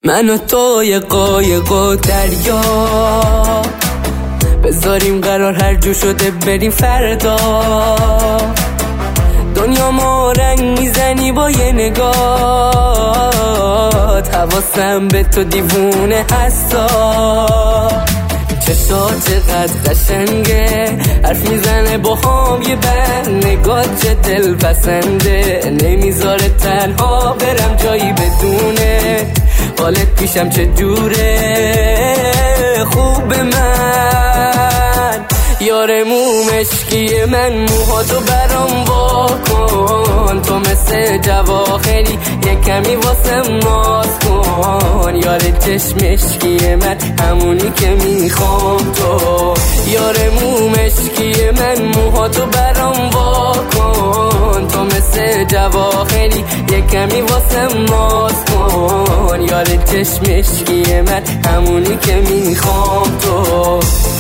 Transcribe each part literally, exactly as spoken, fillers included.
من و تو یه قایق و دریا، بذاریم قرار هر جو شده بریم فردا. دنیا ما رنگ میزنی با یه نگاه، حواسم به تو دیوونه هستا. چشات چقدر قشنگه، حرف میزنه با هم یه بند، نگاه چه دل پسنده، نمیذاره تنها برم جایی بدونه. حالت پیشم چه جوره خوب من، یار مو مشکی من، موهاتو برام وا کن، تو مثل جواهری یه کمی واسم ناز کن. یار چشم مشکی من، همونی که میخوام تو. یار مو مشکی من، موهاتو برام وا کن، تو مثل جواهری یه کمی واسم ناز کن. یار چشم مشکی من، همونی که میخوام تو.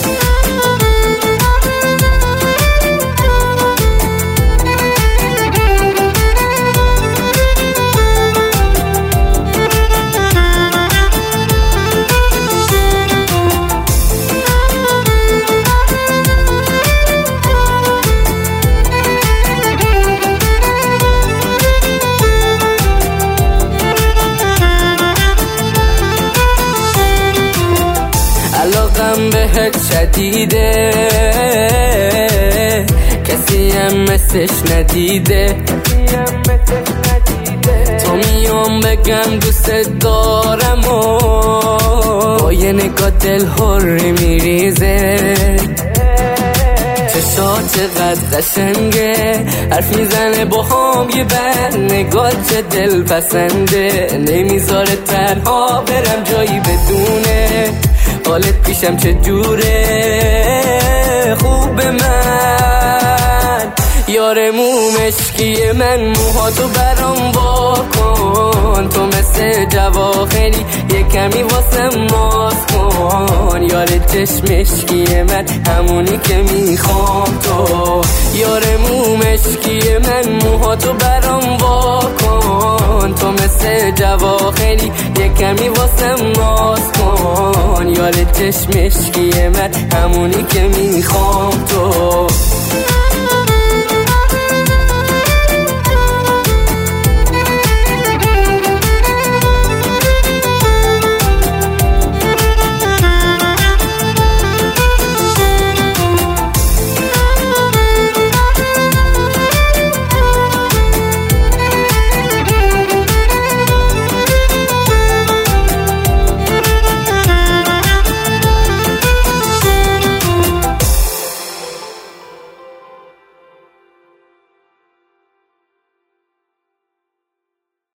علاقم بهت شدیده، کسی هم مثلش ندیده. تو میام بگم دوست دارم و با یه نگاه دل هوری میریزه. چشات چقدر قشنگه، حرف میزنه با هم یه بند، نگاه چه دل پسنده، نمیذاره تنها برم جایی بدونه. حالت پیشم چه جوره خوب من، یار مو مشکی من، موهاتو برام وا کن، تو مثل جواهری یه کمی واسم ناز کن. یار چشم مشکی من، همونی که میخوام تو. یار مو مشکی من، موهاتو برام وا کن، تو مثل جواهری یه کمی واسم ناز کن. یار چشم مشکی من، همونی که میخوام تو.